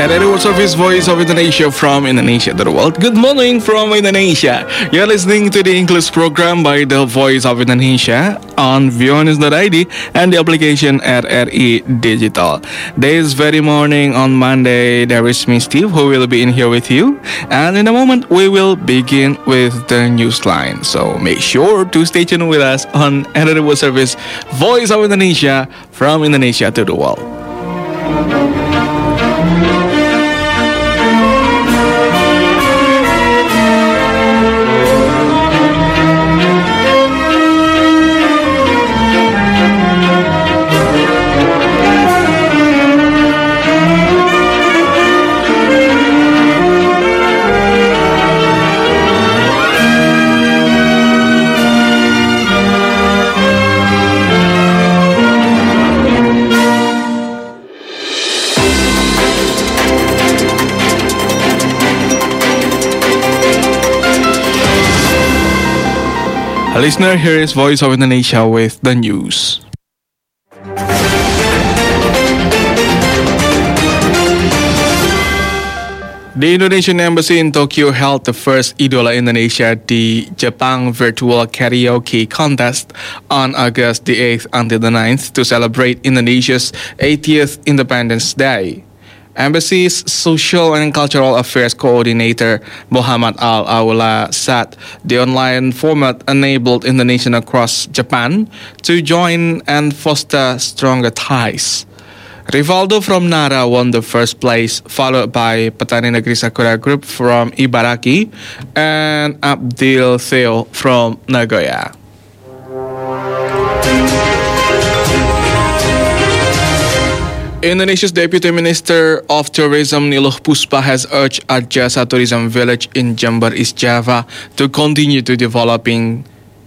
And it was of his voice of Indonesia from Indonesia to the world. Good morning from Indonesia. You're listening to the English program by the Voice of Indonesia on Vionis.id and the application at RI Digital. This very morning on Monday, there is me, Steve, who will be in here with you. And in a moment, we will begin with the newsline. So make sure to stay tuned with us on NRW Service Voice of Indonesia from Indonesia to the world. Listener, here is Voice of Indonesia with the news. The Indonesian Embassy in Tokyo held the first Idola Indonesia di Jepang virtual karaoke contest on August the 8th until the 9th to celebrate Indonesia's 80th Independence Day. Embassy's Social and Cultural Affairs Coordinator Muhammad Al-Awla said the online format enabled Indonesians across Japan to join and foster stronger ties. Rivaldo from Nara won the first place, followed by Petani Negeri Sakura Group from Ibaraki and Abdil Theo from Nagoya. Indonesia's Deputy Minister of Tourism Niluh Puspa has urged Arjasa Tourism Village in Jember, East Java to continue developing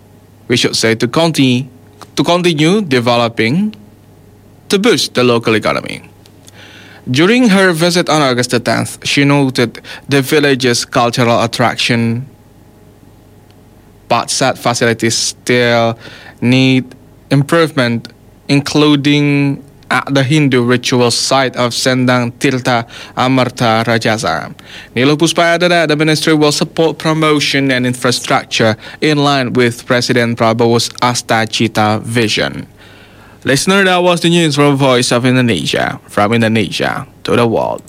to boost the local economy. During her visit on August 10th, she noted the village's cultural attraction, but said facilities still need improvement, including at the Hindu ritual site of Sendang Tirta Amarta Rajasa. Niluh Puspa added that the ministry will support promotion and infrastructure in line with President Prabowo's Asta Cita vision. Listener, that was the news from Voice of Indonesia, from Indonesia to the world.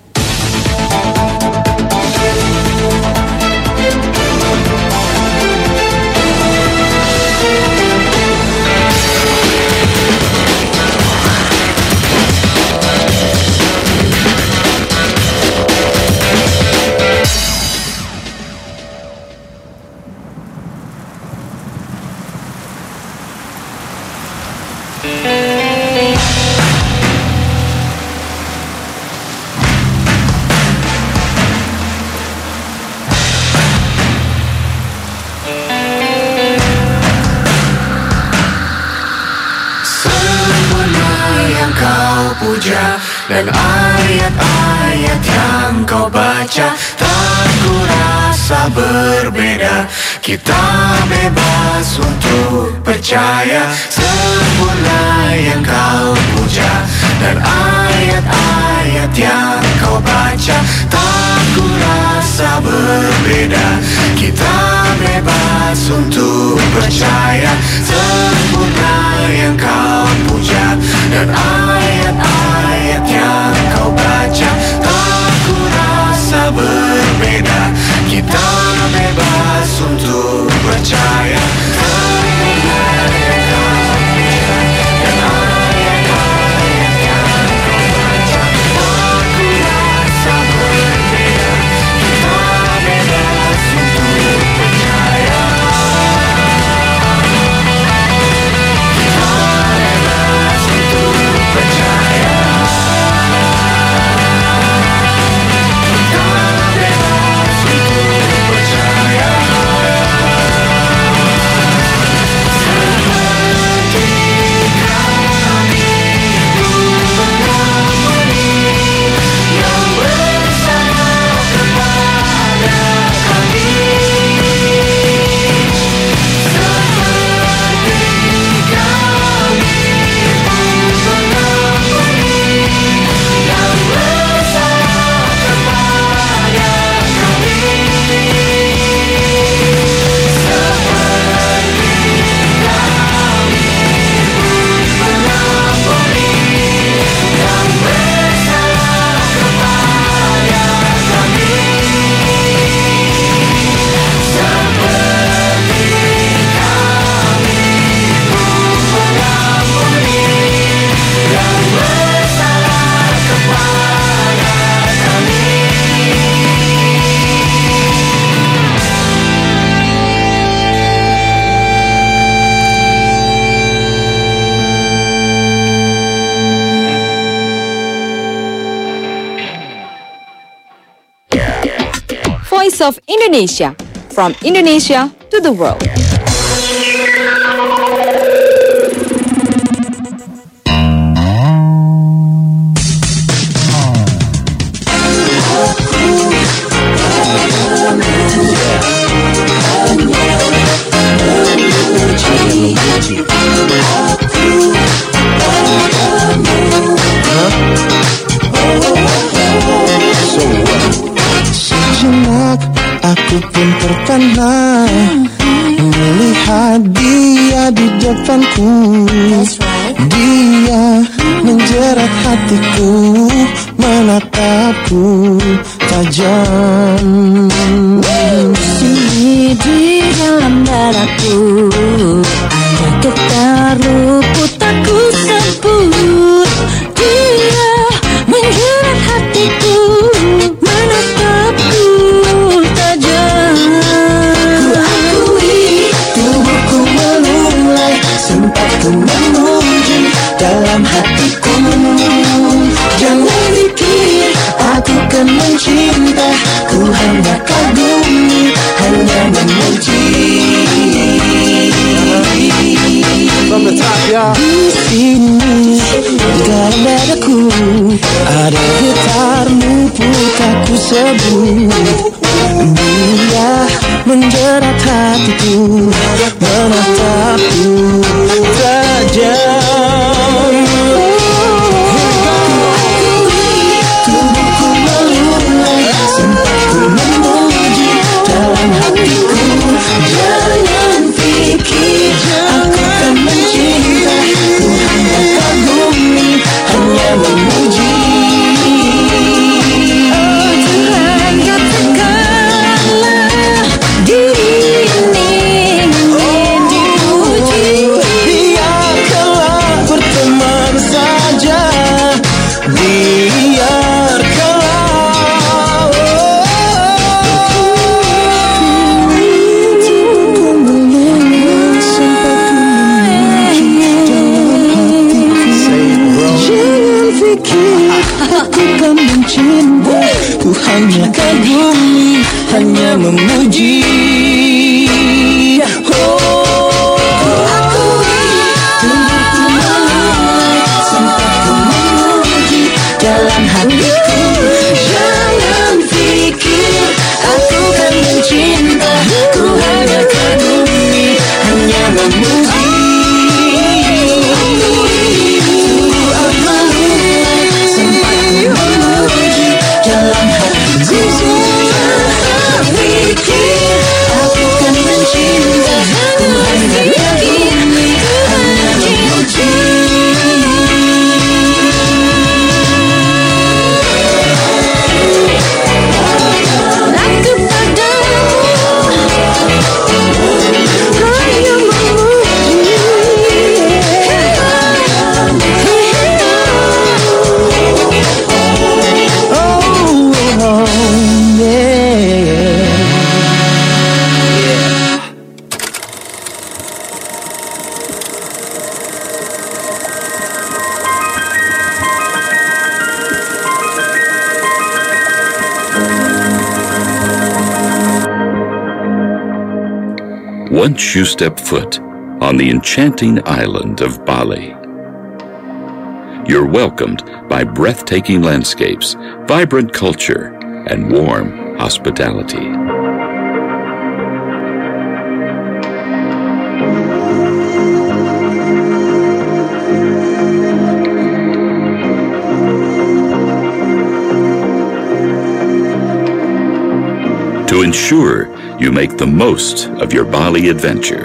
Dan ayat-ayat yang kau baca tak ku rasa berbeda. Kita bebas untuk percaya sempurna yang kau puja. Dan ayat-ayat yang kau baca tak ku rasa berbeda. Kita bebas untuk percaya sempurna yang kau puja. Dan ayat-ayat yang kau baca tak ku rasa berbeda. Kita bebas untuk percaya sempurna yang kau puja. Dan ayat-ayat yang kau baca tak ku rasa berbeda. Kita bebas untuk percaya. Kita bebas untuk Voice of Indonesia, from Indonesia to the world. Sejenak aku pun terpana melihat dia di depanku. Dia menjerat hatiku, menatapku tajam. Sini di dalam dadaku ada getar luput tak ku sebut. Dia menjerat hatiku, menatapku tajam. Ku akui tubuhku melulai, sempat ku memuji dalam hatiku. Jangan pikir aku kan mencinta, ku hanya kagumi, hanya memuji. Di sini di dalam dadaku ada getarmu, tak ku sebut. Dia menjerat hatiku, menatapku tajam. Tubuhku melulai, sempat ku memuji dalam hatiku. Jangan pikir aku kan mencinta, ku hanya kagumi, hanya memuji. Ku hanya kagumi, hanya memuji. Ku akui tubuhku melulai, sempat ku memuji dalam hatiku. Jangan pikir aku kan mencinta, ku hanya kagumi, hanya memuji. Once you step foot on the enchanting island of Bali, you're welcomed by breathtaking landscapes, vibrant culture, and warm hospitality. To ensure you make the most of your Bali adventure,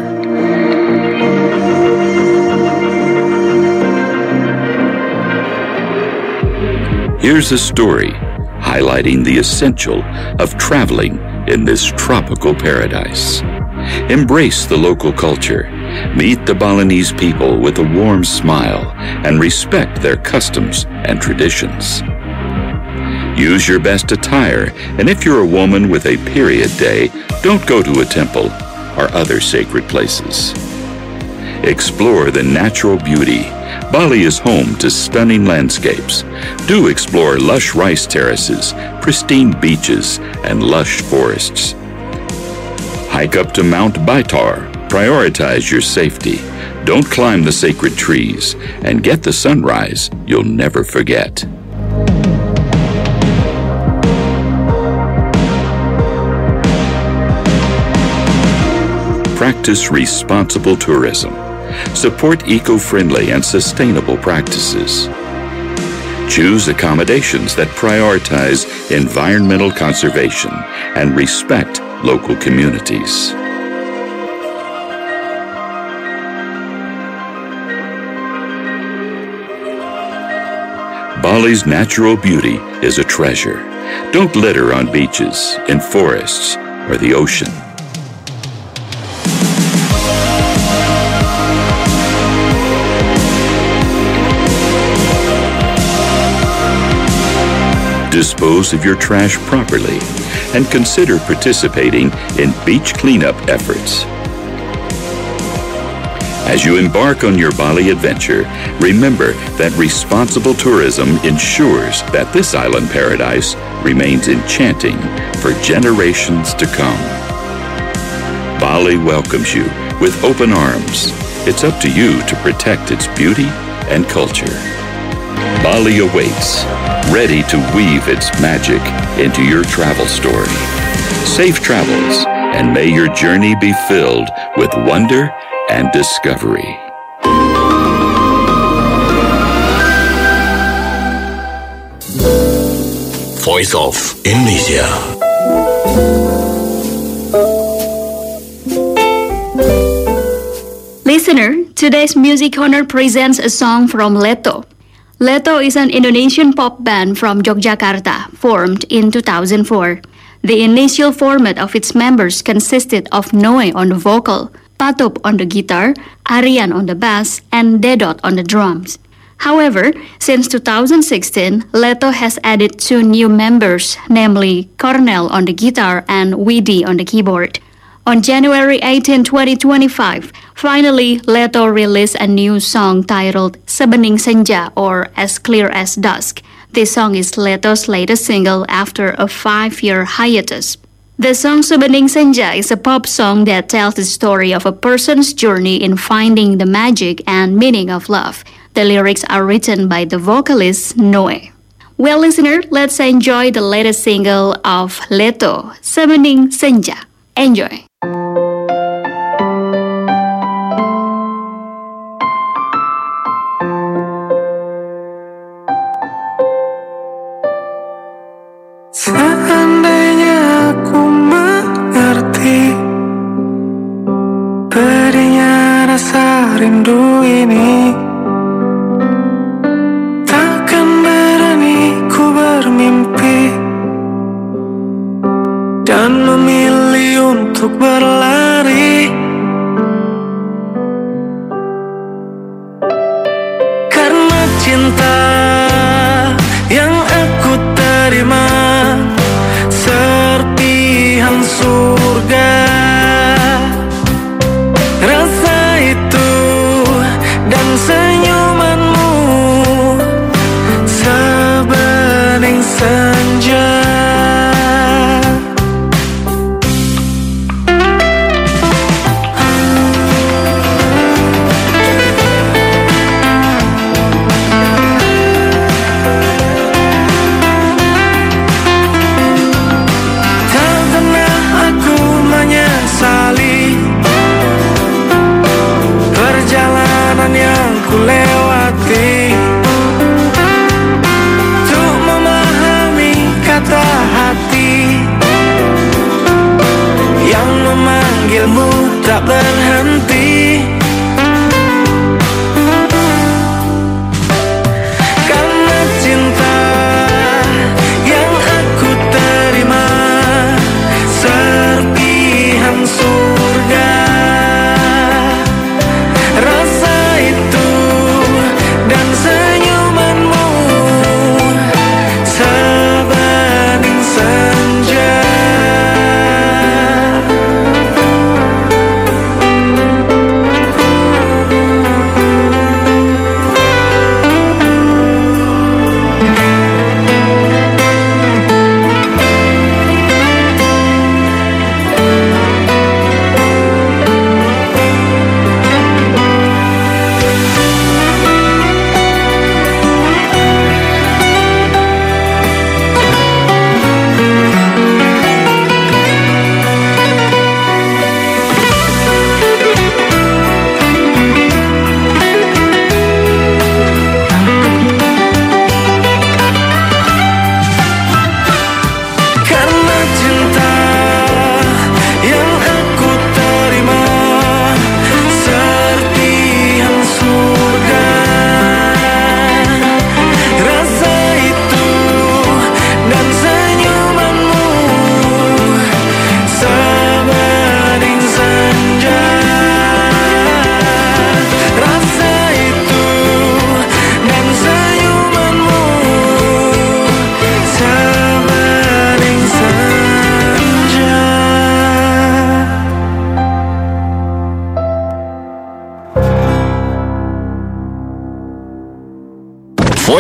here's a story highlighting the essential of traveling in this tropical paradise. Embrace the local culture, meet the Balinese people with a warm smile, and respect their customs and traditions. Use your best attire, and if you're a woman with a period day, don't go to a temple or other sacred places. explore the natural beauty. Bali is home to stunning landscapes. Do explore lush rice terraces, pristine beaches, and lush forests. Hike up to Mount Baitar. Prioritize your safety. Don't climb the sacred trees, and get the sunrise you'll never forget. Practice responsible tourism. Support eco-friendly and sustainable practices. Choose accommodations that prioritize environmental conservation and respect local communities. Bali's natural beauty is a treasure. Don't litter on beaches, in forests, or the ocean. Dispose of your trash properly and consider participating in beach cleanup efforts. As you embark on your Bali adventure, remember that responsible tourism ensures that this island paradise remains enchanting for generations to come. Bali welcomes you with open arms. It's up to you to protect its beauty and culture. Bali awaits, ready to weave its magic into your travel story. Safe travels, and may your journey be filled with wonder and discovery. Voice of Indonesia. Listener, today's Music Corner presents a song from Leto. Leto is an Indonesian pop band from Yogyakarta, formed in 2004. The initial format of its members consisted of Noe on the vocal, Patup on the guitar, Arian on the bass, and Dedot on the drums. However, since 2016, Leto has added 2 new members, namely Cornel on the guitar and Widi on the keyboard. On January 18, 2025, finally, Leto released a new song titled Sebening Senja, or As Clear as Dusk. This song is Leto's latest single after a 5-year hiatus. The song Sebening Senja is a pop song that tells the story of a person's journey in finding the magic and meaning of love. The lyrics are written by the vocalist Noe. Well, listener, let's enjoy the latest single of Leto, Sebening Senja. Enjoy. Seandainya aku mengerti pedihnya rasa rindu ini, takkan berani ku bermimpi dan memilih untuk berlari. Karena cinta yang aku terima serpihan surga, rasa itu dan senyumanmu sebening senja. Yang ku lewati untuk memahami kata hati yang memanggilmu tak berhenti. Karena cinta yang aku terima serpihan surga, rasa itu dan senyumanmu sebening senja.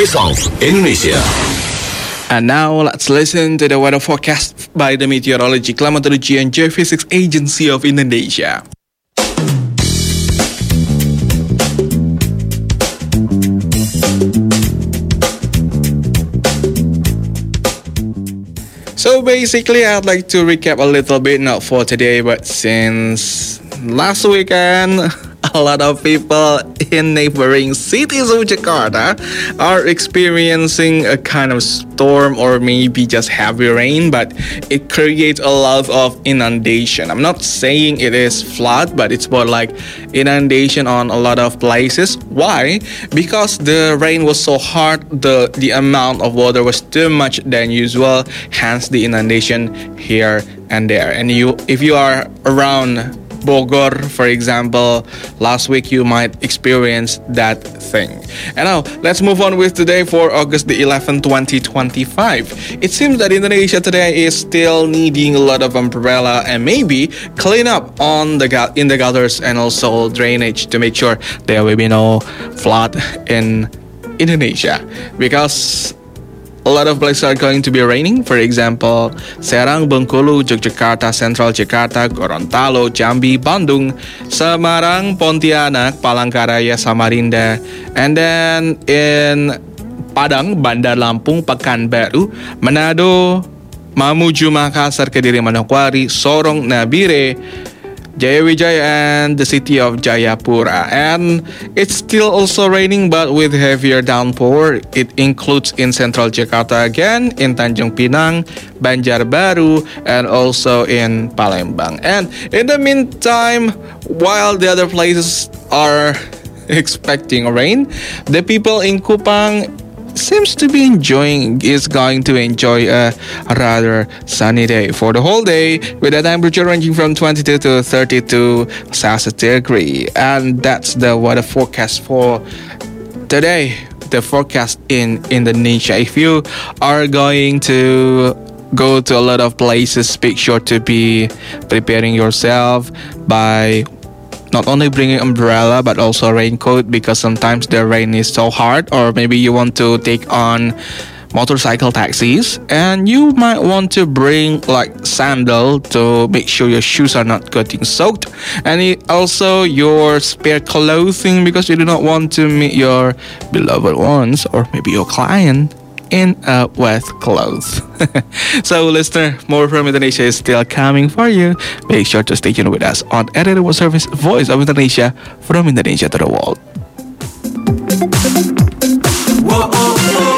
Voice of Indonesia. And now let's listen to the weather forecast by the Meteorology, Climatology and Geophysics Agency of Indonesia. So basically, I'd like to recap a little bit, not for today, but since last weekend, a lot of people in neighboring cities of Jakarta are experiencing a kind of storm or maybe just heavy rain, but it creates a lot of inundation. I'm not saying it is flood, but it's more like inundation on a lot of places. Why? Because the rain was so hard, the amount of water was too much than usual, hence the inundation here and there. And if you are around Bogor, for example, last week you might experience that thing. And now, let's move on with today for August the 11th, 2025. It seems that Indonesia today is still needing a lot of umbrella and maybe clean up in the gutters and also drainage to make sure there will be no flood in Indonesia. Because a lot of places are going to be raining. For example, Serang, Bengkulu, Yogyakarta, Central Jakarta, Gorontalo, Jambi, Bandung, Semarang, Pontianak, Palangkaraya, Samarinda, and then in Padang, Bandar Lampung, Pekanbaru, Manado, Mamuju, Makassar, Kediri, Manokwari, Sorong, Nabire, Jayawijaya, and the city of Jayapura. And it's still also raining, but with heavier downpour. It includes in Central Jakarta again, in Tanjung Pinang, Banjarbaru, and also in Palembang. And in the meantime, while the other places are expecting rain, the people in Kupang seems to be going to enjoy a rather sunny day for the whole day, with a temperature ranging from 22 to 32 Celsius degree. And that's the weather forecast for today, the forecast in Indonesia. If you are going to go to a lot of places, make sure to be preparing yourself by not only bringing umbrella but also raincoat, because sometimes the rain is so hard, or maybe you want to take on motorcycle taxis and you might want to bring like sandal to make sure your shoes are not getting soaked, and also your spare clothing, because you do not want to meet your beloved ones or maybe your client in wet clothes. So listener, more from Indonesia is still coming for you. Make sure to stay tuned with us on RRI World Service, Voice of Indonesia, from Indonesia to the world. Whoa, oh, oh.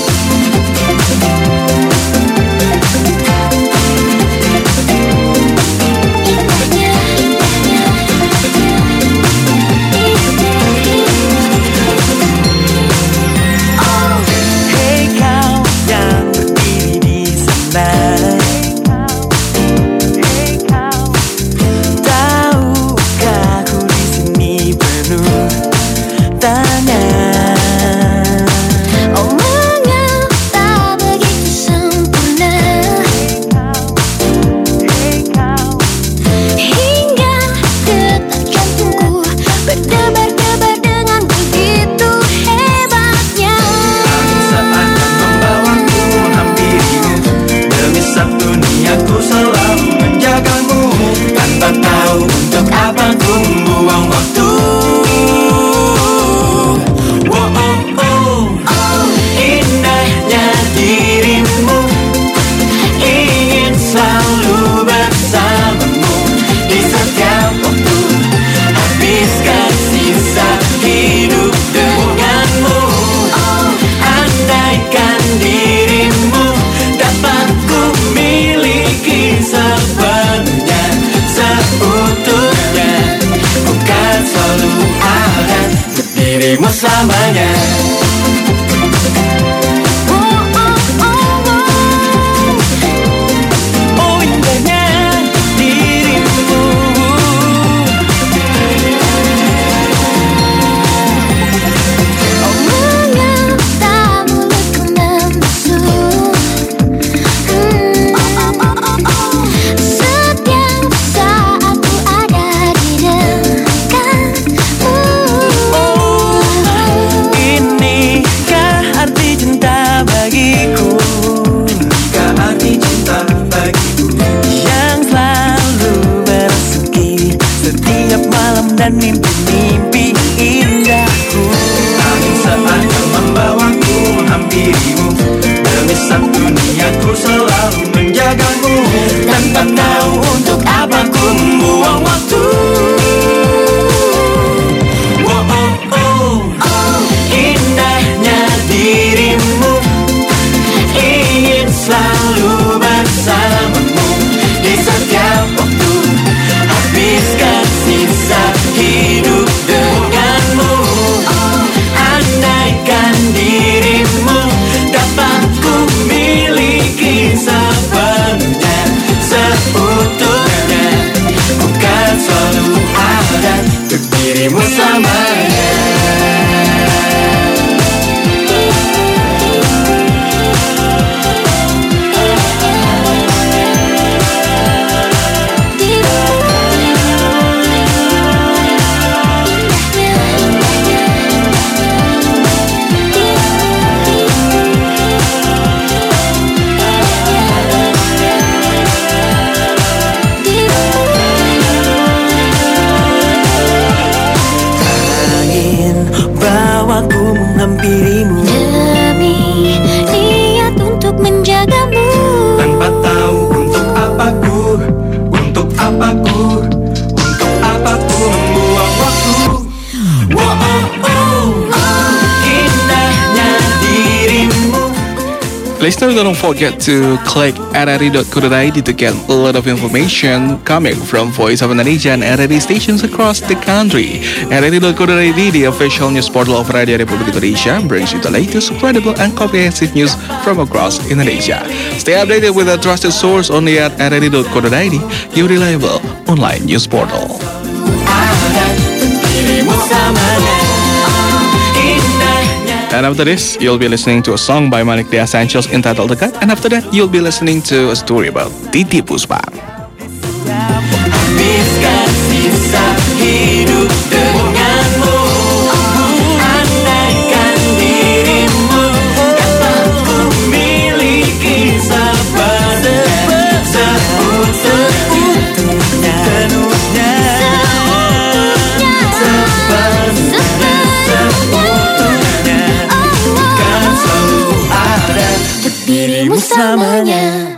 Selamanya. Oh indahnya dirimu. Omongan tak mulutku membisu. Setiap saat ku ada di dekatmu. Listeners, don't forget to click rri.co.id to get a lot of information coming from Voice of Indonesia and RRI stations across the country. rri.co.id, the official news portal of Radio Republik Indonesia, brings you the latest, credible, and comprehensive news from across Indonesia. Stay updated with a trusted source only at rri.co.id, your reliable online news portal. And after this, you'll be listening to a song by Manik The Essentials entitled Dekat. And after that, you'll be listening to a story about Titi Puspa. Habiskan sisa hidup denganmu, andaikan dirimu dapat ku miliki sepenuhnya. Dirimu selamanya.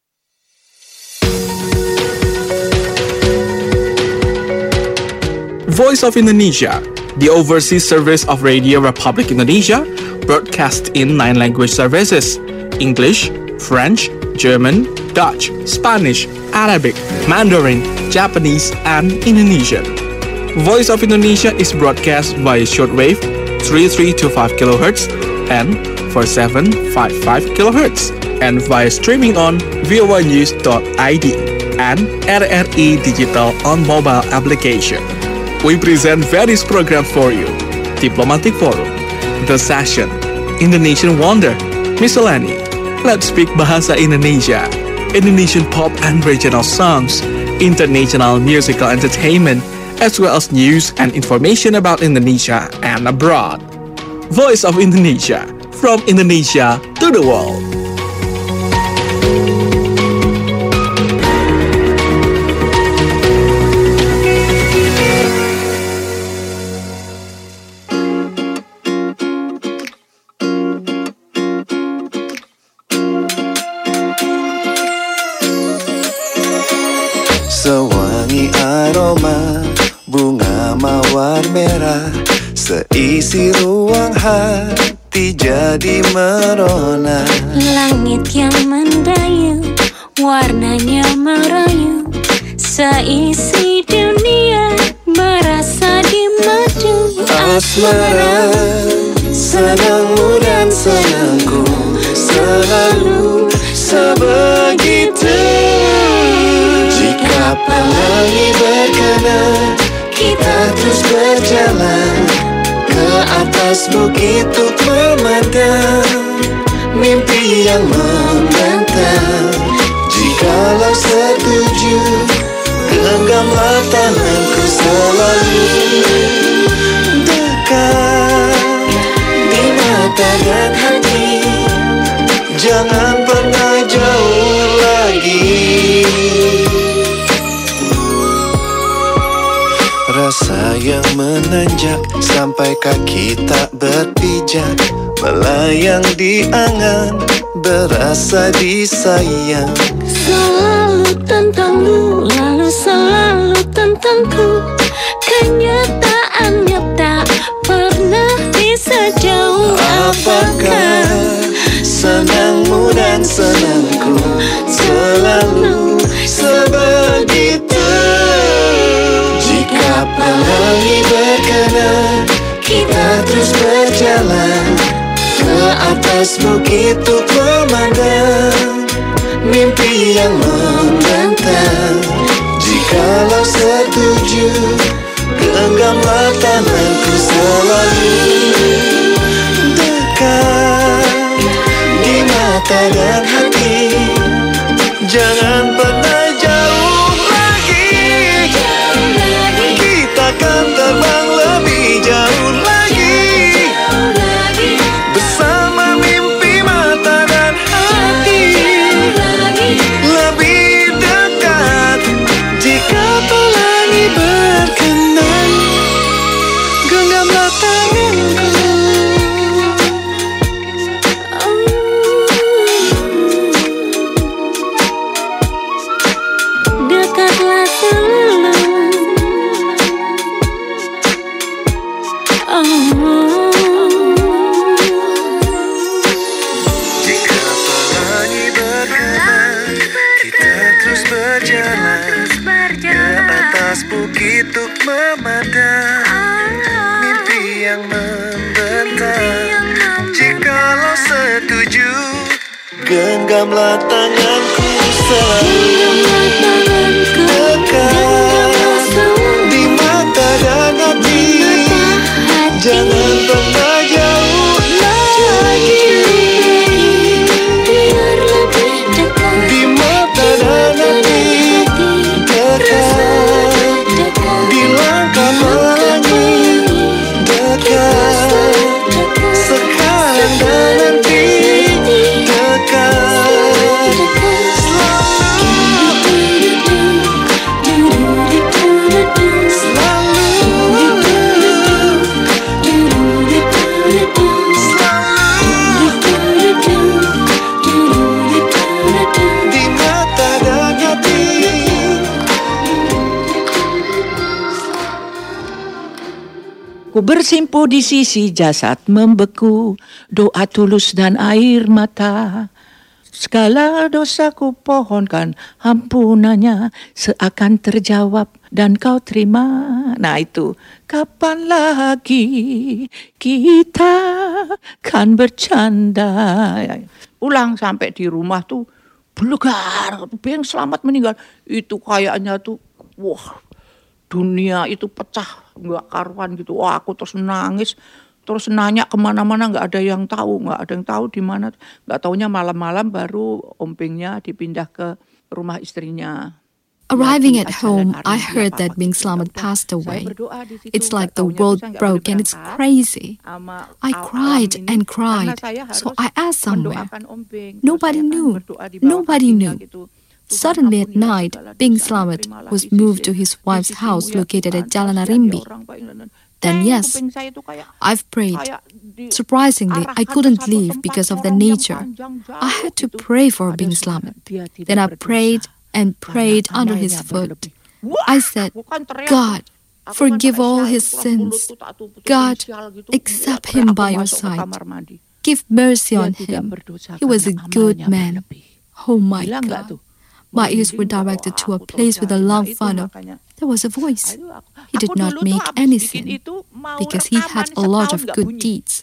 Voice of Indonesia, the overseas service of Radio Republic Indonesia, broadcast in 9 language services: English, French, German, Dutch, Spanish, Arabic, Mandarin, Japanese, and Indonesian. Voice of Indonesia is broadcast via shortwave 3325 kHz and 4755 kHz, and via streaming on voanews.id and RRI Digital on mobile application. We present various programs for you: Diplomatic Forum, The Session, Indonesian Wonder, Miscellany, Let's Speak Bahasa Indonesia, Indonesian pop and regional songs, international musical entertainment, as well as news and information about Indonesia and abroad. Voice of Indonesia, from Indonesia to the world. Sewangi aroma bunga mawar merah, seisi ruang hati jadi merona. Langit yang mendayu, warnanya merayu, seisi dunia merasa dimadu. Asmara, senangmu dan senangku selalu sebegitu. Jika pelangi berkenan, kita terus berjalan ke atas bukit untuk memandang mimpi yang membentang. Jikalau setuju, genggamlah tanganku selalu dekat di mata dan hati. Jangan pernah jauh lagi. Rasa yang menanjak sampai kaki tak berpijak, melayang di angan, berasa disayang. Selalu tentangmu, lalu selalu tentangku. Kenyataannya tak pernah bisa jauh. Apakah senangmu dan senangku selalu sebegitu? Jika pelangi berkenan, kita terus berjalan ke atas bukit untuk memandang mimpi yang membentang. Jikalau setuju, genggamlah tanganku selalu dekat di mata dan hati. Jangan pernah jauh lagi. Kita akan terbang lebih jauh lagi, bersama mimpi mata dan hati. Lebih dekat. Jika pelangi berkenan, genggamlah tanganku. berjalan ke atas bukit untuk memandang mimpi yang membentang. Jikalau setuju, genggamlah tanganku selalu dekat di mata dan hati. Jangan pernah jauh lagi. Di mata dan hati dekat, di langkah pelangi dekat, sekarang dan nanti dekat, di mata dan hati. Ku bersimpu di sisi jasad membeku, doa tulus dan air mata. Segala dosaku pohonkan ampunannya seakan terjawab dan kau terima. Nah itu, kapan lagi kita kan bercanda. Ulang sampai di rumah tuh belegar, Beng Slamet meninggal. Itu kayaknya tuh, wah, dunia itu pecah, nggak karuan gitu. Wah, aku terus nangis, terus nanya kemana-mana, nggak ada yang tahu di mana. Nggak taunya malam-malam baru ompengnya dipindah ke rumah istrinya. Arriving at home, I heard that Bing Slamet passed away. It's like the world broke and it's crazy. I cried and cried, so I asked somewhere. Nobody knew. Nobody knew. Suddenly at night, Bing Slamet was moved to his wife's house located at Jalan Arimbi. Then yes, I've prayed. Surprisingly, I couldn't leave because of the nature. I had to pray for Bing Slamet. Then I prayed and prayed under his foot. I said, God, forgive all his sins. God, accept him by your side. Give mercy on him. He was a good man. Oh my God. My ears were directed to a place with a long funnel. There was a voice. He did not make any sin because he had a lot of good deeds.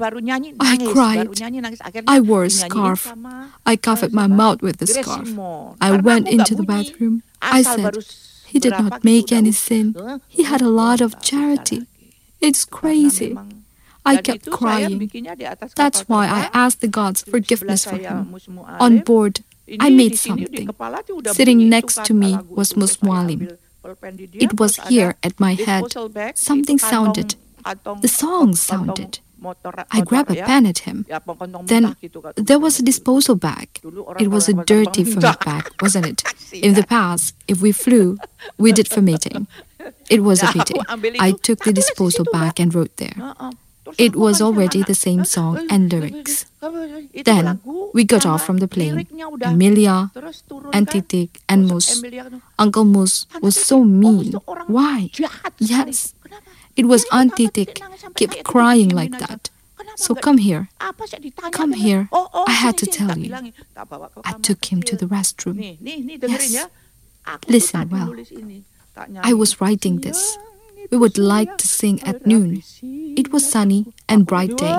I cried. I wore a scarf. I covered my mouth with the scarf. I went into the bathroom. I said, he did not make any sin. He had a lot of charity. It's crazy. I kept crying. That's why I asked the gods forgiveness for him. On board, I made something. Sitting next to me was Mus Mualim. It was here at my head. Something sounded. The song sounded. I grabbed a pen at him. Then there was a disposal bag. It was a dirty ferment bag, wasn't it? In the past, if we flew, we did fermenting. It was a pity. I took the disposal bag and wrote there. It was already the same song and lyrics. Then we got off from the plane. Emilia, and Titik, and Mus. Uncle Mus was so mean. Why? Yes, it was Aunt Titik kept crying like that. So come here. Come here. I had to tell you. I took him to the restroom. Yes. Listen well. I was writing this. We would like to sing at noon. It was sunny and bright day.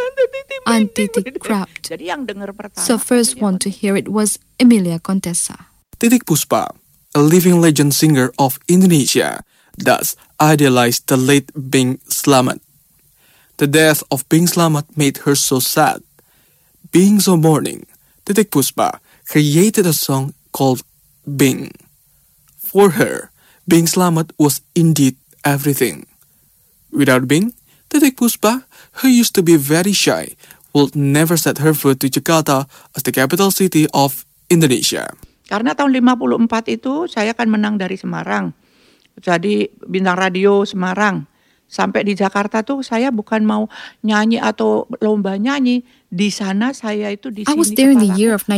Aunt Titik clapped. So first one to hear it was Emilia Contessa. Titiek Puspa, a living legend singer of Indonesia, thus idealized the late Bing Slamet. The death of Bing Slamet made her so sad. Being so mourning, Titiek Puspa created a song called Bing. For her, Bing Slamet was indeed everything. Without Bing, Titiek Puspa, who used to be very shy, would never set her foot to Jakarta as the capital city of Indonesia. Karena tahun 54 itu saya kan menang dari Semarang. Jadi bintang radio Semarang. Sampai di Jakarta tuh saya bukan mau nyanyi atau lomba nyanyi. Di sana saya itu di sini. I was there in the year of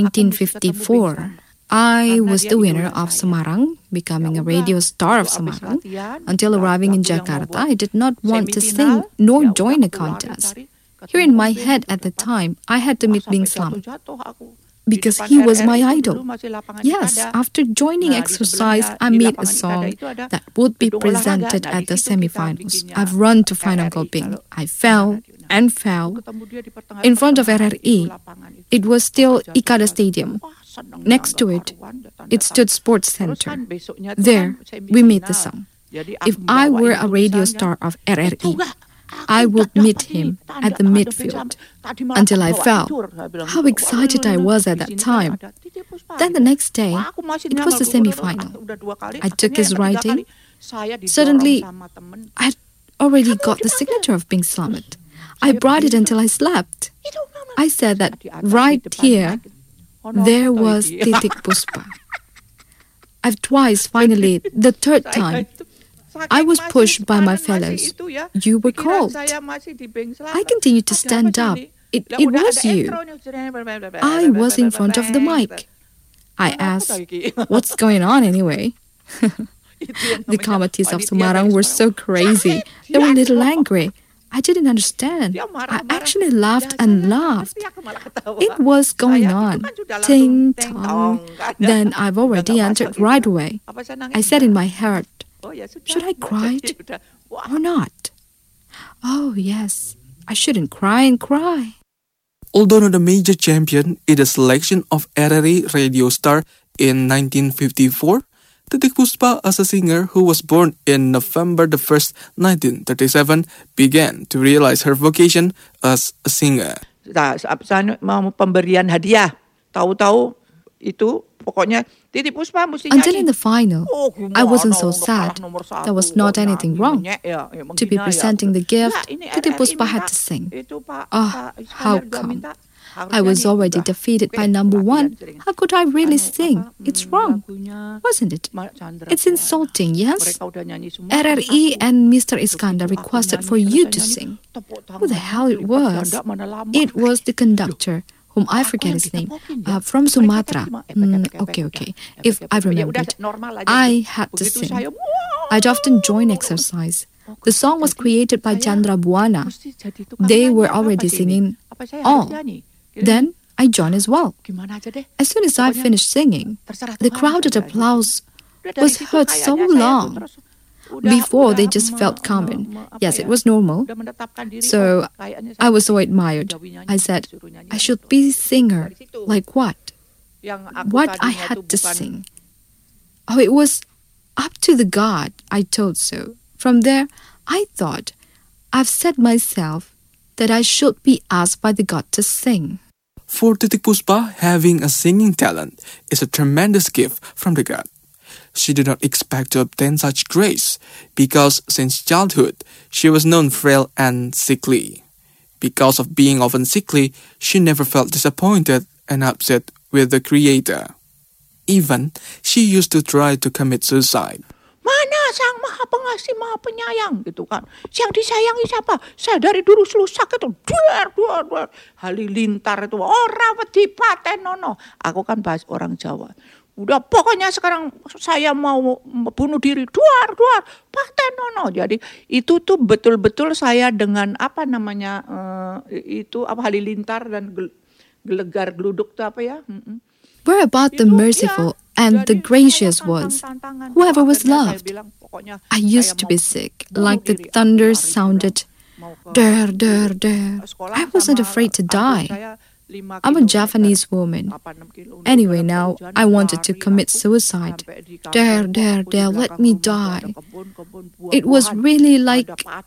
1954. I was the winner of Semarang, becoming a radio star of Semarang. Until arriving in Jakarta, I did not want to sing nor join a contest. Here in my head at the time, I had to meet Bing Slamet. because he was my idol. Yes, after joining exercise, I made a song that would be presented at the semifinals. I've run to find Uncle Bing. I fell and fell in front of RRI. It was still Ikada Stadium. Next to it, it stood Sports Center. There, we made the song. If I were a radio star of RRI, I would meet him at the midfield until I fell. How excited I was at that time. Then the next day, it was the semi-final. I took his writing. Suddenly, I had already got the signature of Bing Slamet. I brought it until I slept. I said that right here, there was Titik Puspa. I've twice, finally, the third time, I was pushed by my fellows. You were called. I continued to stand up. It was you. I was in front of the mic. I asked, what's going on anyway? The committees of Semarang were so crazy. They were a little angry. I didn't understand. I actually laughed and laughed. It was going on. Ting tong. Then I've already answered right away. I said in my heart, should I cry or not? Oh, yes. I shouldn't cry and cry. Although not a major champion in the selection of RRI Radio Star in 1954, Titik Puspa, as a singer who was born in November the 1st, 1937, began to realize her vocation as a singer. Mau pemberian hadiah, tahu-tahu itu pokoknya Titik Puspa mesti nyanyi. Until in the final, I wasn't so sad. There was not anything wrong. To be presenting the gift, Titik Puspa had to sing. Oh, how come? I was already defeated by number one. How could I really sing? It's wrong, wasn't it? It's insulting, yes? RRI and Mr. Iskandar requested for you to sing. Who the hell it was? It was the conductor, whom I forget his name, from Sumatra. Okay. If I remembered, I had to sing. I'd often join exercise. The song was created by Chandra Buana. They were already singing all. Then I joined as well. As soon as I finished singing, the crowded applause was heard so long. Before, they just felt common. Yes, it was normal. So I was so admired. I said, I should be a singer. Like what? What I had to sing. Oh, it was up to the God, I told so. From there, I thought, I've said myself that I should be asked by the God to sing. For Titik Puspa, having a singing talent is a tremendous gift from the God. She did not expect to obtain such grace because since childhood, she was known frail and sickly. Because of being often sickly, she never felt disappointed and upset with the Creator. Even, she used to try to commit suicide. Mana Sang Maha Pengasih, Maha Penyayang, gitu kan. Yang disayangi siapa? Saya dari dulu selusak itu, duar. Halilintar itu, ora wedi patenono. Aku kan bahas orang Jawa. Udah pokoknya sekarang saya mau bunuh diri, duar, patenono. Jadi itu tuh betul-betul saya dengan apa namanya, itu apa halilintar dan gelegar geluduk tuh apa ya? Where about the merciful and the gracious was, whoever was loved. I used to be sick, like the thunder sounded, der. I wasn't afraid to die. I'm a Japanese woman. Anyway, now I wanted to commit suicide. Der, let me die. It was really like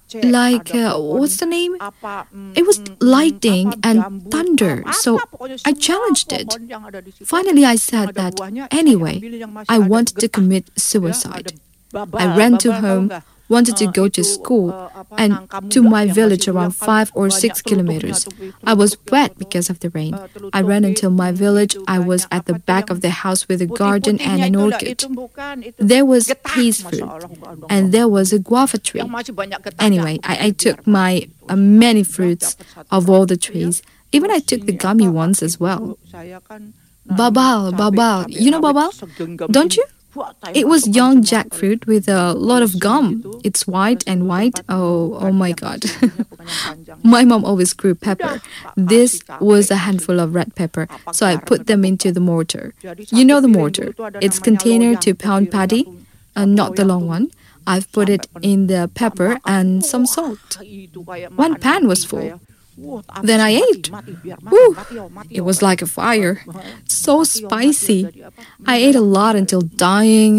what's the name? It was lightning and thunder, so I challenged it. Finally, I said that anyway, I wanted to commit suicide. I ran to home, wanted to go to school and to my village around 5 or 6 kilometers. I was wet because of the rain. I ran until my village. I was at the back of the house with a garden and an orchid. There was peas fruit and there was a guava tree. Anyway, I took my many fruits of all the trees. Even I took the gummy ones as well. Babal. You know babal? Don't you? It was young jackfruit with a lot of gum. It's white and white. Oh my God. My mom always grew pepper. This was a handful of red pepper, so I put them into the mortar. You know the mortar. It's container to pound patty, not the long one. I've put it in the pepper and some salt. One pan was full. Then I ate. Whew, it was like a fire. So spicy. I ate a lot until dying.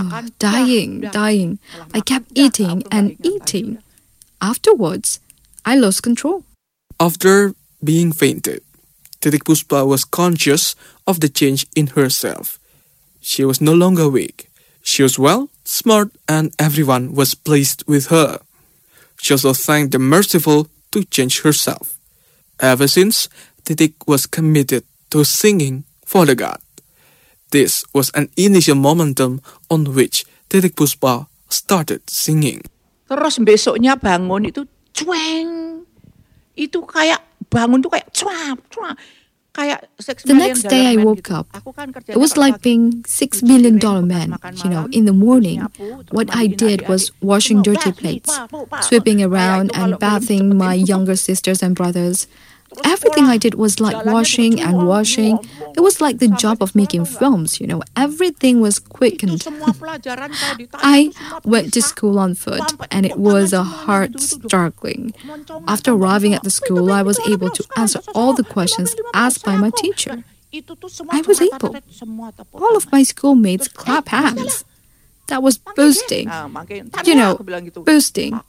Dying. I kept eating and eating. Afterwards, I lost control. After being fainted, Titik Puspa was conscious of the change in herself. She was no longer weak. She was well, smart, and everyone was pleased with her. She also thanked the merciful to change herself. Ever since, Titik was committed to singing for the God. This was an initial momentum on which Titik Puspa started singing. Terus besoknya bangun itu cueng. Itu kayak bangun tuh kayak cuap. The next day I woke up. It was like being $6 million man. In the morning, what I did was washing dirty plates, sweeping around and bathing my younger sisters and brothers. Everything I did was like washing and washing. It was like the job of making films, Everything was quickened. I went to school on foot, and it was a hard struggling. After arriving at the school, I was able to answer all the questions asked by my teacher. I was able. All of my schoolmates clap hands. That was boosting. Boosting.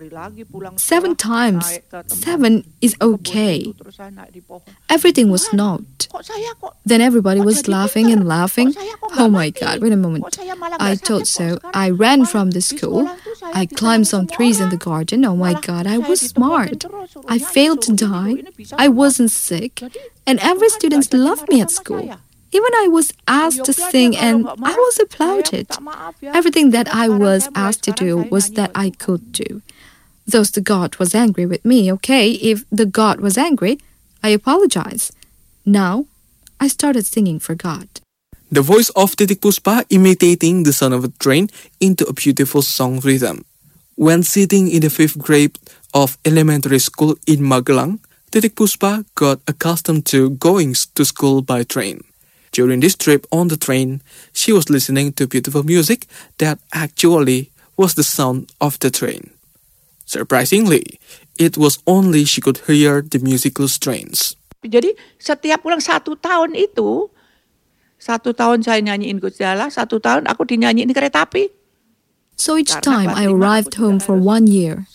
7 times. 7 is okay. Everything was not. Then everybody was laughing and laughing. Oh my God, wait a moment. I thought so. I ran from the school. I climbed some trees in the garden. Oh my God, I was smart. I failed to die. I wasn't sick. And every student loved me at school. Even I was asked to sing and I was applauded. Everything that I was asked to do was that I could do. Thus the God was angry with me, okay? If the God was angry, I apologize. Now, I started singing for God. The voice of Titik Puspa imitating the sound of a train into a beautiful song rhythm. When sitting in the 5th grade of elementary school in Magelang, Titik Puspa got accustomed to going to school by train. During this trip on the train, she was listening to beautiful music that actually was the sound of the train. Surprisingly, it was only she could hear the musical strains. Jadi setiap pulang 1 tahun itu, 1 tahun saya nyanyiin Gusti Allah, 1 tahun aku dinyanyiin kereta api. So each time I arrived home for 1 year,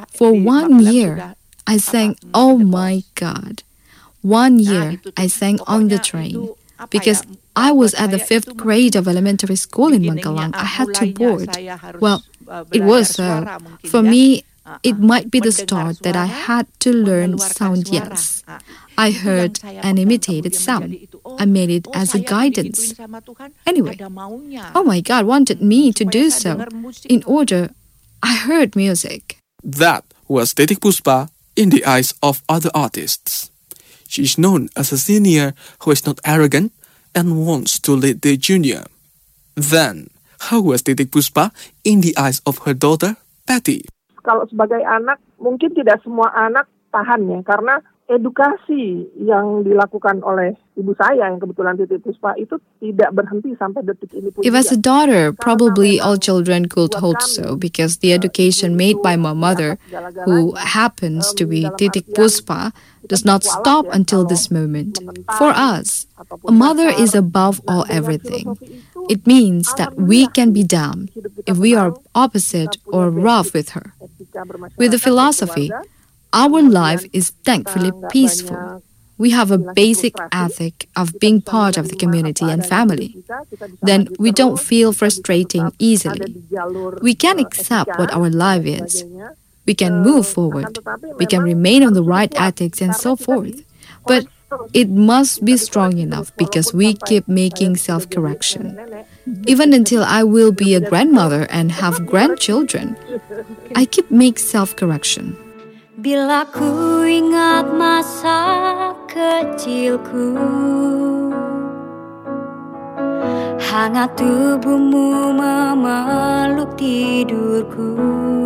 I sang Oh My God. 1 year I sang on the train. Because I was at the 5th grade of elementary school in Magelang, I had to board. Well, it was so. For me, it might be the start that I had to learn sound yes. I heard and imitated sound. I made it as a guidance. Anyway, oh my God wanted me to do so. In order, I heard music. That was Titik Puspa in the eyes of other artists. She is known as a senior who is not arrogant and wants to lead the junior. Then, how was Titik Puspa in the eyes of her daughter, Patty? Kalau sebagai anak, mungkin tidak semua anak tahan ya, karena edukasi yang dilakukan oleh ibu saya yang kebetulan Titik Puspa itu tidak berhenti sampai detik ini pun. If as a daughter, probably all children could hold so because the education made by my mother, who happens to be Titik Puspa, does not stop until this moment. For us, a mother is above all everything. It means that we can be down if we are opposite or rough with her. With the philosophy, our life is thankfully peaceful. We have a basic ethic of being part of the community and family. Then we don't feel frustrating easily. We can accept what our life is. We can move forward. We can remain on the right ethics and so forth. But it must be strong enough because we keep making self-correction. Even until I will be a grandmother and have grandchildren, I keep making self-correction. Bila ku ingat masa kecilku, Hangat tubuhmu memeluk tidurku.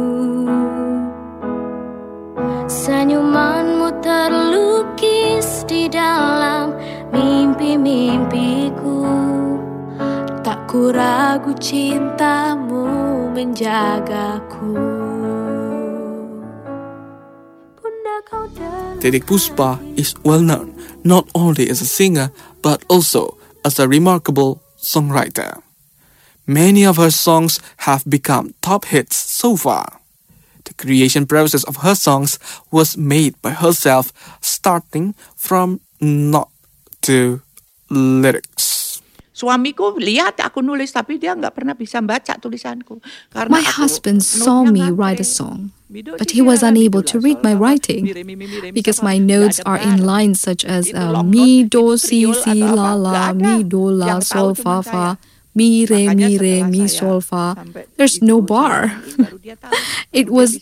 Senyumanmu terlukis di dalam mimpi-mimpiku. Tak ku ragu cintamu menjagaku. Titik Puspa is well known not only as a singer but also as a remarkable songwriter. Many of her songs have become top hits so far. The creation process of her songs was made by herself, starting from note to lyrics. Suamiku lihat aku nulis tapi dia nggak pernah bisa baca tulisanku. My husband saw me write a song, but he was unable to read my writing because my notes are in lines such as mi, do, si, la, la, mi, do, la, sol, fa, fa, mi, re, mi, sol, fa. There's no bar. It was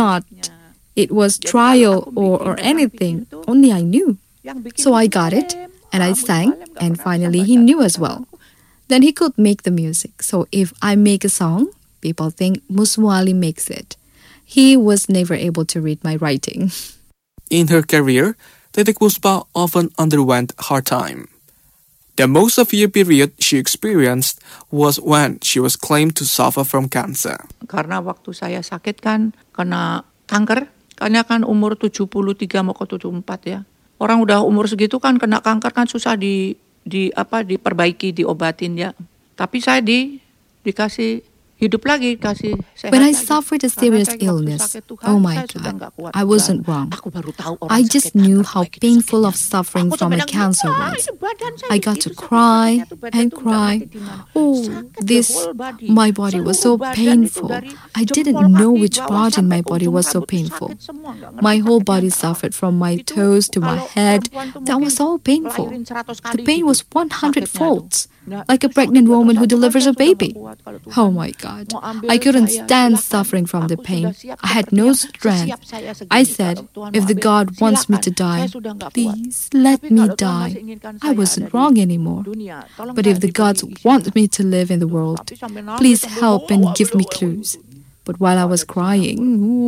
trial or anything, only I knew. So I got it, and I sang, and finally he knew as well. Then he could make the music. So if I make a song, people think Musmuali makes it. He was never able to read my writing. In her career, Titik Puspa often underwent hard time. The most severe period she experienced was when she was claimed to suffer from cancer. Karena waktu saya sakit kan kena kanker, karena kan umur 73 mau ke 74 ya. Orang udah umur segitu kan kena kanker kan susah diperbaiki, diobatin ya. Tapi saya dikasih hidup lagi, kasih sehat. When I suffered a serious illness, oh my God, I wasn't wrong. I just knew how painful of suffering from a cancer was. I got to cry and cry. Oh, my body was so painful. I didn't know which part in my body was so painful. My whole body suffered from my toes to my head. That was all painful. The pain was 100 folds. Like a pregnant woman who delivers a baby. Oh my God, I couldn't stand suffering from the pain. I had no strength. I said, if the God wants me to die, please let me die. I wasn't wrong anymore. But if the gods want me to live in the world, please help and give me clues. But while I was crying,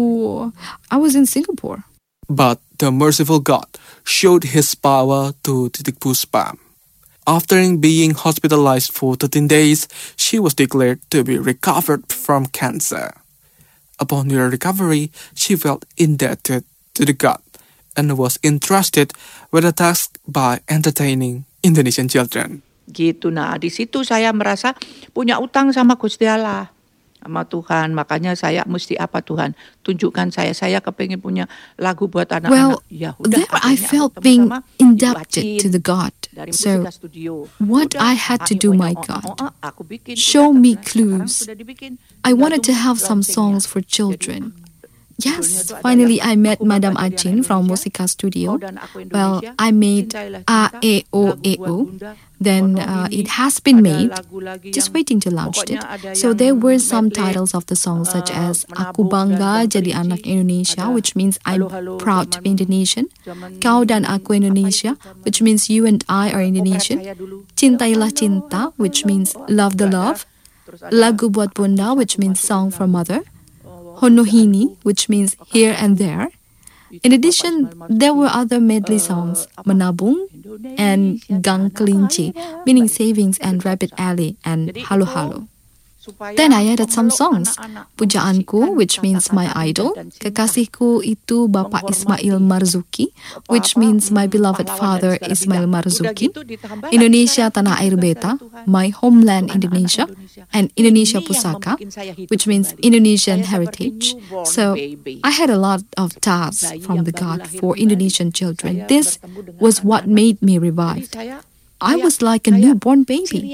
I was in Singapore. But the merciful God showed his power to Titik Puspa. After being hospitalized for 13 days, she was declared to be recovered from cancer. Upon her recovery, she felt indebted to the God and was entrusted with a task by entertaining Indonesian children. Gitu, nah di situ saya merasa punya utang sama Gusti Allah, sama Tuhan. Makanya saya mesti apa Tuhan? Tunjukkan saya kepengin punya lagu buat anak-anak. Well, there I felt being indebted to the God. So, what I had to do, my God, show me clues. I wanted to have some songs for children. Yes, finally I met Madam Achin from Musika Studio. Well, I made A, E, O, E, O. Then it has been made, just waiting to launch it. So there were some titles of the songs such as Aku Bangga Jadi Anak Indonesia, which means I'm proud to be Indonesian. Kau dan Aku Indonesia, which means you and I are Indonesian. Cintailah Cinta, which means love the love. Lagu Buat Bunda, which means song for mother. Honohini, which means here and there. In addition, there were other medley songs, Menabung and Gang Kelinci, meaning savings and Rabbit Alley, and Halo Halo. Then I added some songs, Pujaanku, which means my idol, Kekasihku itu Bapak Ismail Marzuki, which means my beloved father Ismail Marzuki, Indonesia Tanah Air Beta, my homeland Indonesia, and Indonesia Pusaka, which means Indonesian heritage. So I had a lot of tasks from the God for Indonesian children. This was what made me revived. I was like a newborn baby,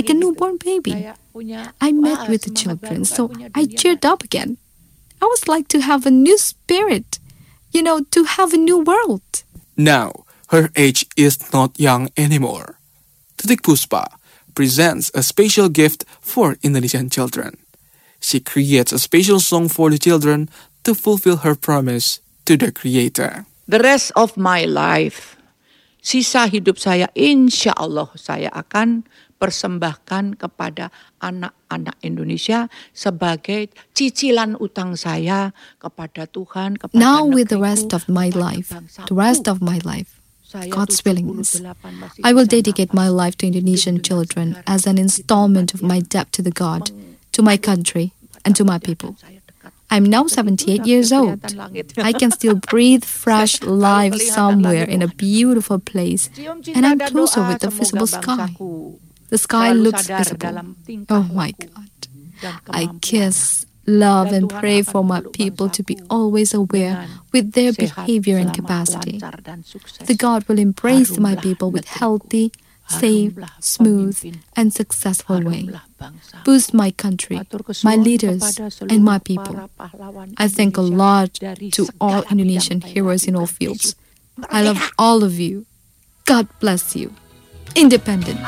I met with the children, so I cheered up again. I was like to have a new spirit, to have a new world. Now, her age is not young anymore. Titik Puspa presents a special gift for Indonesian children. She creates a special song for the children to fulfill her promise to the Creator. The rest of my life, sisa hidup saya, insya Allah saya akan persembahkan kepada anak-anak Indonesia sebagai cicilan utang saya kepada Tuhan, kepada Now with the negeriku, rest of my kepada life, bangsaku. the rest of my life, Saya God's willingness, 78 masih I will bisa dedicate my napas. life to Indonesian children as an installment of my debt to the God, to my country, and to my people. I'm now 78 years old. I can still breathe fresh life somewhere in a beautiful place, and I'm closer with the visible sky. The sky looks visible. Oh my God. I kiss, love, and pray for my people to be always aware with their behavior and capacity. The God will embrace my people with healthy, safe, smooth, and successful way. Boost my country, my leaders, and my people. I thank a lot to all Indonesian heroes in all fields. I love all of you. God bless you. Independent.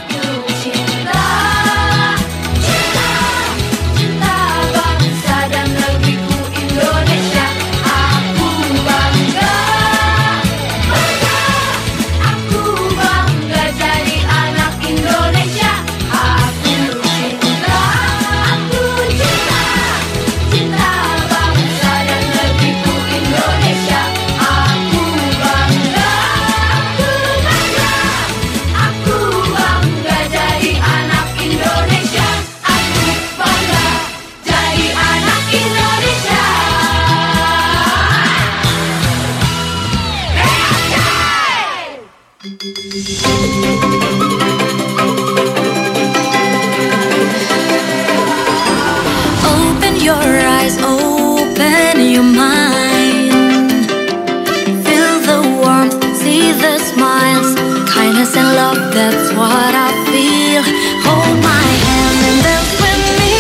Open your eyes, open your mind. Feel the warmth, see the smiles, kindness and love, that's what I feel. Hold my hand and dance with me.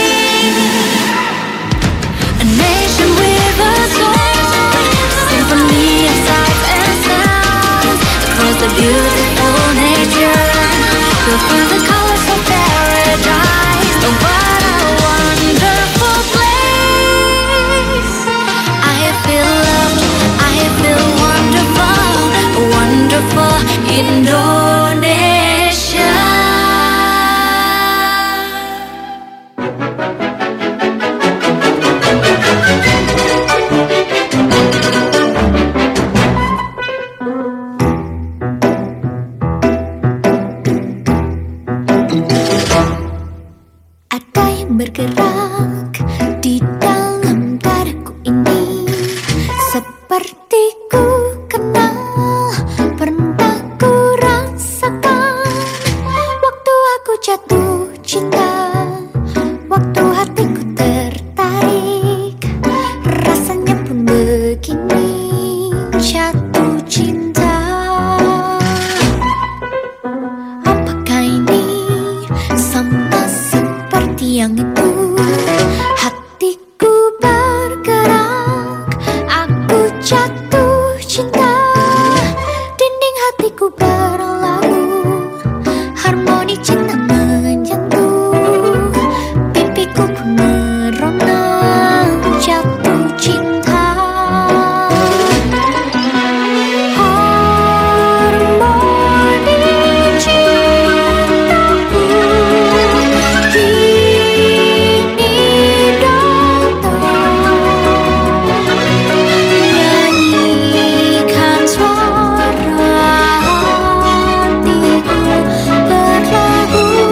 A nation with a soul, symphony of sights and sounds, across the beautiful nature. Go through the colors of paradise. Oh, what a wonderful place. I feel loved, I feel wonderful, wonderful Indonesia. Ada yang bergerak di dalam dadaku ini, seperti ku kenal, pernah ku rasakan waktu aku jatuh cinta, waktu hatiku tertarik, rasanya pun begini, jatuh cinta. Apakah ini sama seperti yang itu? Hatiku bergerak, aku jatuh cinta. Dinding hatiku berlalu, harmoni cinta menyentuh. Pipiku pun merona, jatuh cinta. Harmoni cintaku kini datang, nyanyikan suara hatiku berlagu.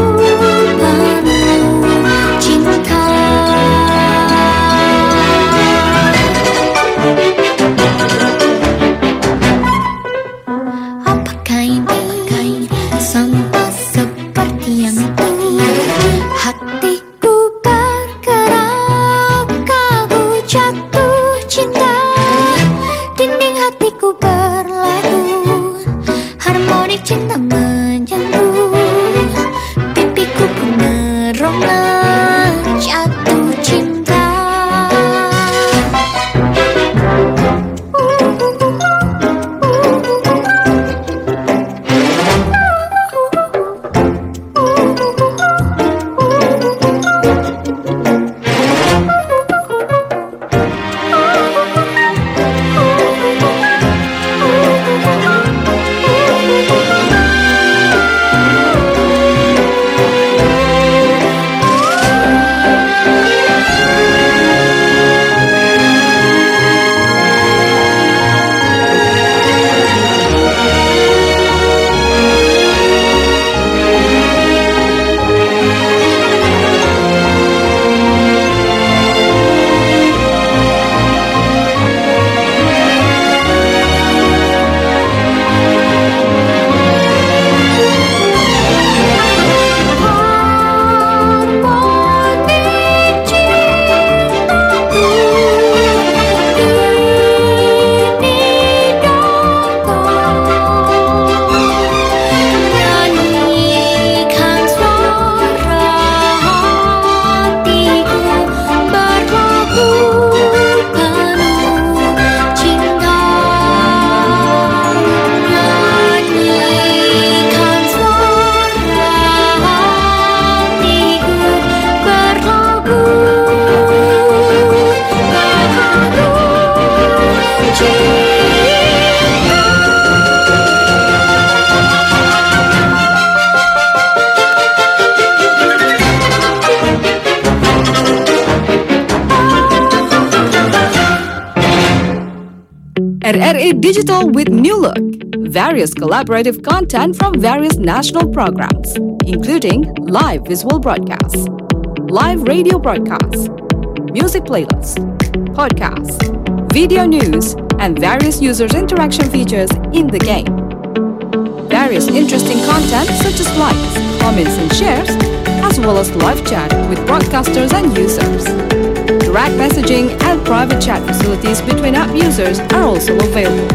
RRI Digital with new look. Various collaborative content from various national programs, including live visual broadcasts, live radio broadcasts, music playlists, podcasts, video news, and various users' interaction features in the game. Various interesting content such as likes, comments, and shares, as well as live chat with broadcasters and users. Direct messaging and private chat facilities between app users are also available.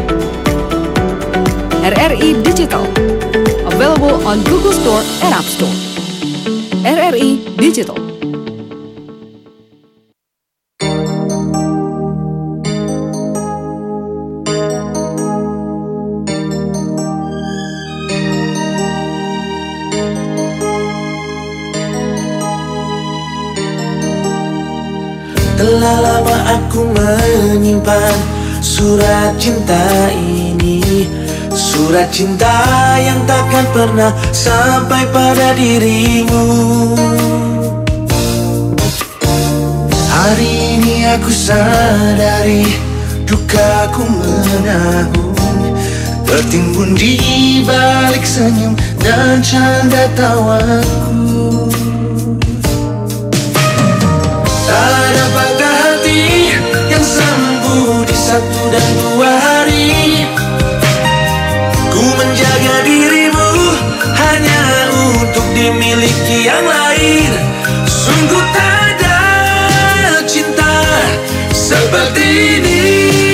RRI Digital, available on Google Store and App Store. RRI Digital. Telah lama aku menyimpan surat cinta ini, surat cinta yang takkan pernah sampai pada dirimu. Hari ini aku sadari dukaku menahun, tertimbun di balik senyum dan canda tawaku. Tak ada patah hati yang sembuh di 1 dan 2 hari. Ku menjaga dirimu hanya untuk dimiliki yang lain. Sungguh tak ada cinta seperti ini.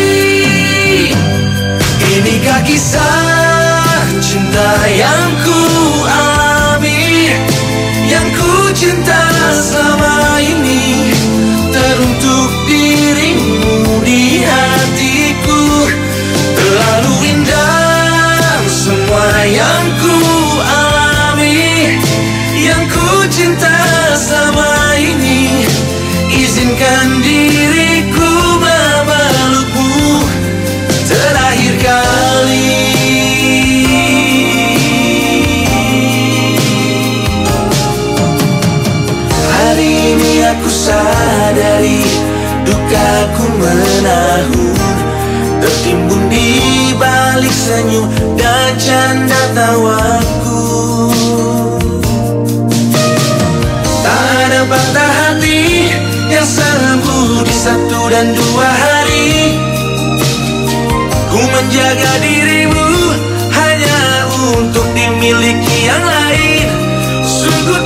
Inikah kisah cinta yang ku alami, yang ku cinta selama ini. Teruntuk dirimu di hatiku, terlalu indah semua yang ku alami, yang ku cinta selama ini. Izinkan diriku memelukmu terakhir kali. Hari ini aku sadari dukaku menahun, tertimbun di balik senyum dan canda tawaku. Tak ada patah hati yang sembuh di 1 dan 2 hari. Ku menjaga dirimu hanya untuk dimiliki yang lain. Sungguh